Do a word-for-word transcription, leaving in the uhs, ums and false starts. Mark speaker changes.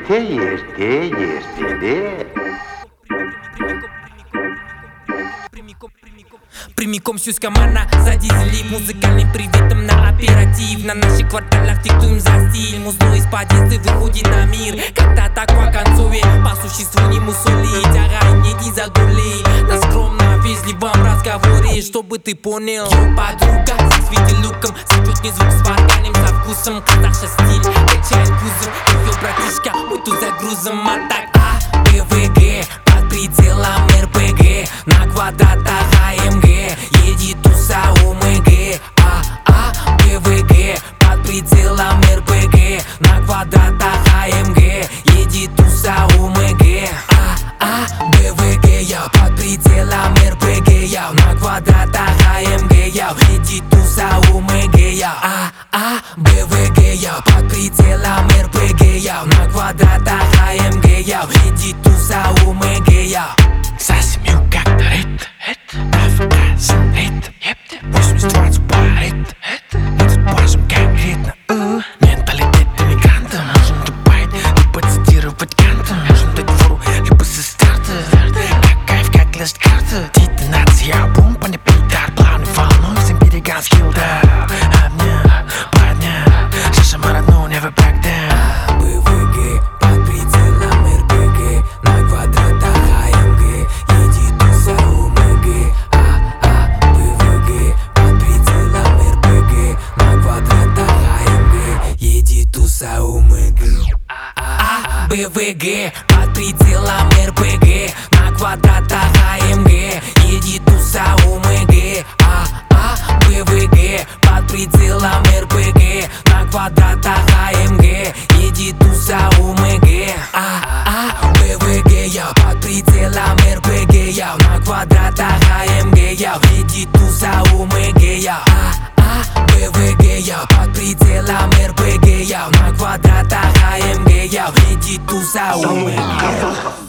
Speaker 1: Ерте, ерте, ертеде.
Speaker 2: Прямиком сюсь команда задизелив музыкальным приветом на оператив. На наших кварталах диктуем за стиль. Музло из подъезда выходит на мир. Как-то так по концове, по существу не мусолить. Ага, не иди загули. На скромном, вежливом разговоре, чтобы ты понял. Йо, подруга, с видеолуком, зачетный звук с вокальным со вкусом. Казахша стиль, качает кузов. Йо, братишка, мы тут загрузом. А так А, Б, В, Г, под прицелом эр пэ гэ. На квадратах а эм гэ, едет туса о эм гэ. А, А, Б, В, Г, под прицелом эр пэ гэ. На квадратах а эм гэ, едет туса о эм гэ. А, А, Б, В, Г, я под прицелом эр пэ гэ, я на квадратах а эм гэ, я едет туса о эм гэ, я. А, А, Б, В, Г, я под прицелом эр пэ гэ, я на квадратах а эм гэ, я едет туса о эм гэ, я.
Speaker 3: Засемью как-то это, это Кавказин, это, епте восемьдесят двадцать парит, это мы тут пашем конкретно, uh. Менталитет иммигранта, можем дубать, либо цитировать Канта. Можем дать фору, либо со старта. Как кайф, как лезть карта. Детонация, бум, по небу удар. Плавный волной, всем берегам скилда. Обня, подня, Саша Маратну, never back down.
Speaker 2: Б, В, Г, под прицелом эр пэ гэ. На квадратах а эм гэ, едет туса о эм гэ. А, А, Б, В, Г, под прицелом эр пэ гэ. На квадратах а эм гэ, едет туса о эм гэ. А, Б, В, Г, под прицелом эр пэ гэ. На квадратах а эм гэ, едет туса о эм гэ. А, А, Б, В, Г, под прицелом эр пэ гэ. На квадратах а эм гэ, едет туса о эм гэ. А, А, Б, В, Г, я под прицелом эр пэ гэ, я на квадратах а эм гэ, я едет туса о эм гэ, я. А, А, Б, В, Г, я под прицелом эр пэ гэ, я на квадратах а эм гэ, я едет туса о эм гэ.